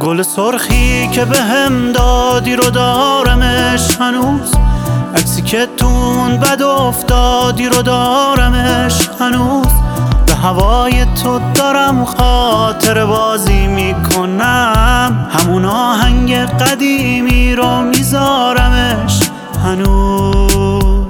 گل سرخی که به هم دادی رو دارمش هنوز، عکسی که تون بد افتادی رو دارمش هنوز. به هوای تو دارم خاطر بازی میکنم، همون آهنگ قدیمی رو میذارمش هنوز.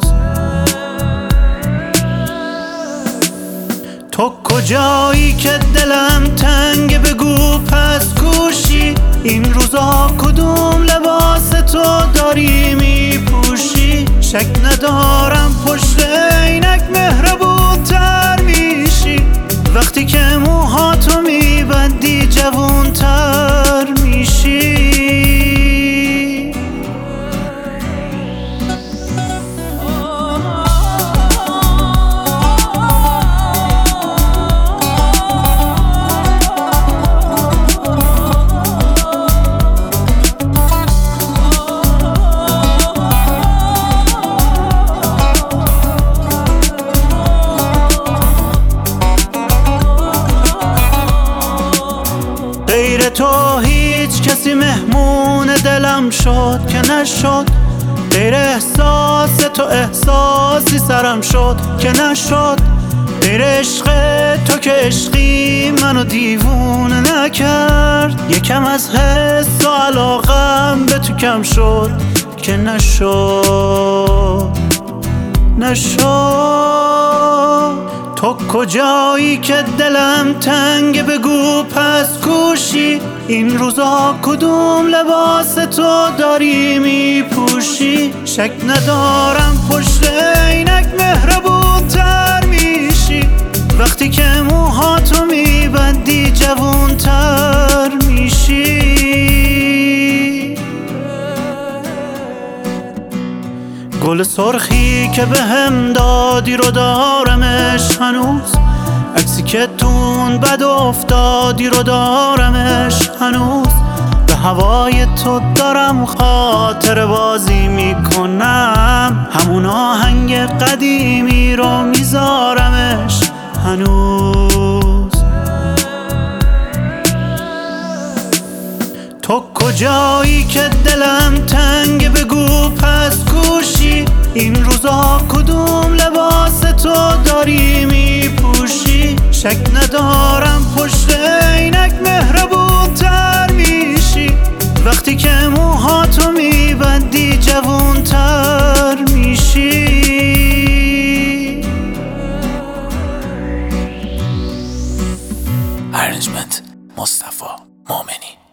تو کجایی که دلم تنگ بگو پس کوشی، این روزا کدوم لباس تو داری میپوشی؟ شک ندارم پشت عینک مهربون تر میشی، وقتی که موهاتو میبندی جوون تر میشی. غیر تو هیچ کسی مهمون دلم شد که نشد، غیر احساس تو احساسی سرم شد که نشد، غیر عشق تو که عشقی منو دیوونه نکرد، یکم از حس و علاقم به تو کم شد که نشد. تو کجایی که دلم تنگ بگو پس کوشی، این روزا کدوم لباس تو داری میپوشی؟ شک ندارم پشت عینک مهربون تر میشی، وقتی که موهاتو میبندی جوون تر میشی. گل سرخی که به هم دادی رو دارمش هنوز، عکسی که تون بد افتادی رو دارمش هنوز. به هوای تو دارم خاطر بازی میکنم، همون آهنگ قدیمی رو میذارمش هنوز. تو کجایی که دلم تنگ بگو پس کوشی، این روزا کدوم لباس تو داری میپوشی؟ شک ندارم پشت عینک مهربون تر میشی، وقتی که موهاتو میبندی جوون تر میشی. ارنجمنت مصطفی مومنی.